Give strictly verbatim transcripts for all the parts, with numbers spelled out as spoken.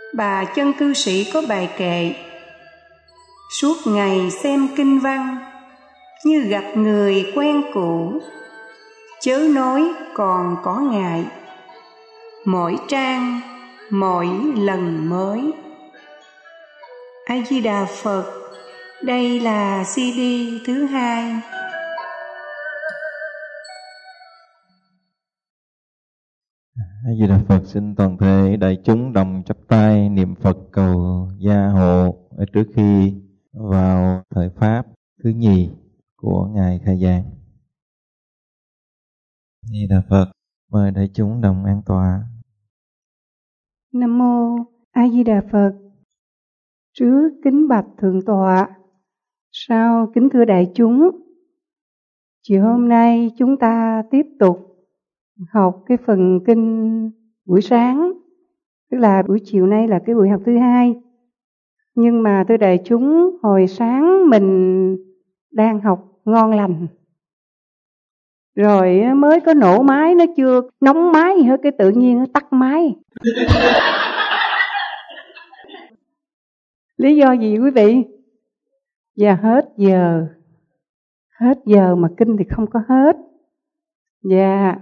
bà chân cư sĩ có bài kệ: suốt ngày xem kinh văn, như gặp người quen cũ, chớ nói còn có ngại, mỗi trang mỗi lần mới. A Di Đà Phật. Đây là xê đê thứ hai. A Di Đà Phật. Xin toàn thể đại chúng đồng chắp tay niệm Phật cầu gia hộ ở trước khi vào thời pháp thứ nhì của ngài khai giảng. A Di Đà Phật. Mời đại chúng đồng an tọa. Nam mô A Di Đà Phật. Trước kính bạch thượng tọa, sau kính thưa đại chúng, chiều hôm nay chúng ta tiếp tục học cái phần kinh buổi sáng, tức là buổi chiều nay là cái buổi học thứ hai. Nhưng mà thưa đại chúng, hồi sáng mình đang học ngon lành, rồi mới có nổ máy, nó chưa nóng máy gì hết, cái tự nhiên nó tắt máy. Lý do gì quý vị? Và hết giờ, hết giờ mà kinh thì không có hết. Dạ.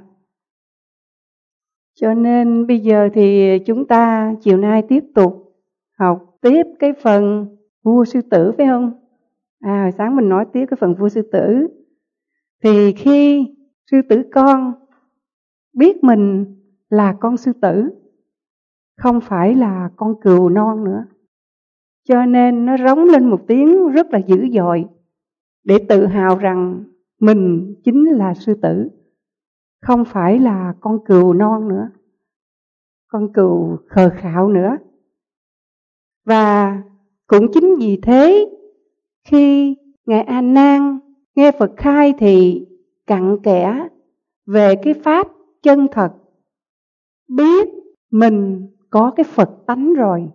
Cho nên bây giờ thì chúng ta chiều nay tiếp tục học tiếp cái phần vua sư tử, phải không? À, hồi sáng mình nói tiếp cái phần vua sư tử. Thì khi sư tử con biết mình là con sư tử, không phải là con cừu non nữa, cho nên nó rống lên một tiếng rất là dữ dội để tự hào rằng mình chính là sư tử, không phải là con cừu non nữa, con cừu khờ khạo nữa. Và cũng chính vì thế, khi Ngài A Nan nghe Phật khai thì cặn kẽ về cái pháp chân thật, biết mình có cái Phật tánh rồi,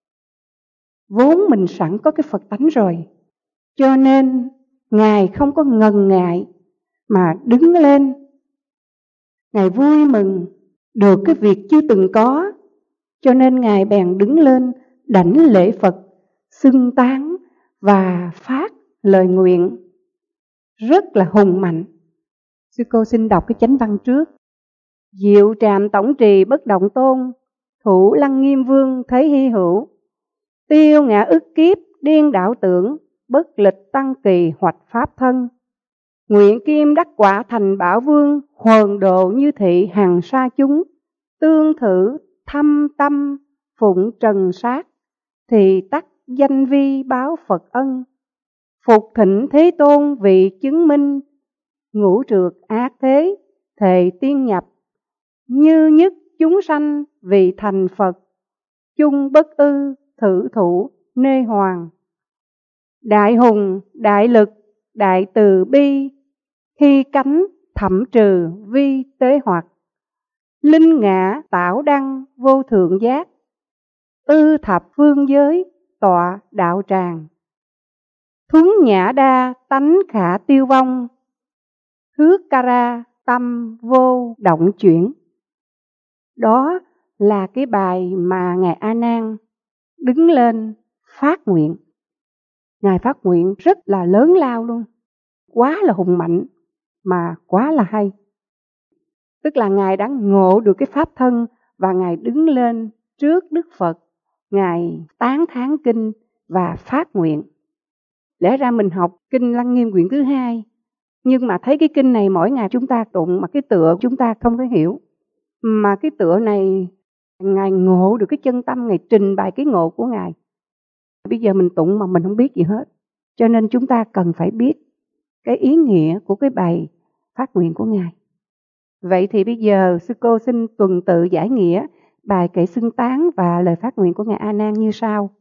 vốn mình sẵn có cái Phật tánh rồi, cho nên Ngài không có ngần ngại mà đứng lên. Ngài vui mừng được cái việc chưa từng có, cho nên Ngài bèn đứng lên đảnh lễ Phật, xưng tán và phát lời nguyện rất là hùng mạnh. Sư cô xin đọc cái chánh văn trước. Diệu trạm tổng trì bất động tôn, thủ lăng nghiêm vương thấy hy hữu, tiêu ngã ức kiếp điên đảo tưởng, bất lịch tăng kỳ hoạch pháp thân. Nguyện kim đắc quả thành bảo vương, huần độ như thị hằng sa chúng, tương thử thâm tâm phụng trần sát, thì tắc danh vi báo Phật ân. Phục thịnh Thế Tôn vị chứng minh, ngũ trược ác thế thệ tiên nhập, như nhất chúng sanh vì thành Phật, chung bất ư thử thủ nê hoàng. Đại hùng, đại lực, đại từ bi, khi cánh thẩm trừ vi tế hoặc, linh ngã tạo đăng vô thượng giác, ư thập phương giới tọa đạo tràng. Thuấn nhã đa tánh khả tiêu vong, thước ca ra tâm vô động chuyển. Đó là cái bài mà Ngài A Nan đứng lên phát nguyện. Ngài phát nguyện rất là lớn lao luôn, quá là hùng mạnh mà quá là hay. Tức là Ngài đã ngộ được cái pháp thân và Ngài đứng lên trước Đức Phật, Ngài tán thán kinh và phát nguyện. Lẽ ra mình học kinh Lăng Nghiêm quyển thứ hai, nhưng mà thấy cái kinh này mỗi ngày chúng ta tụng mà cái tựa chúng ta không có hiểu. Mà cái tựa này Ngài ngộ được cái chân tâm, Ngài trình bày cái ngộ của Ngài. Bây giờ mình tụng mà mình không biết gì hết, cho nên chúng ta cần phải biết cái ý nghĩa của cái bài phát nguyện của Ngài. Vậy thì bây giờ sư cô xin tuần tự giải nghĩa bài kệ xưng tán và lời phát nguyện của Ngài A Nan như sau.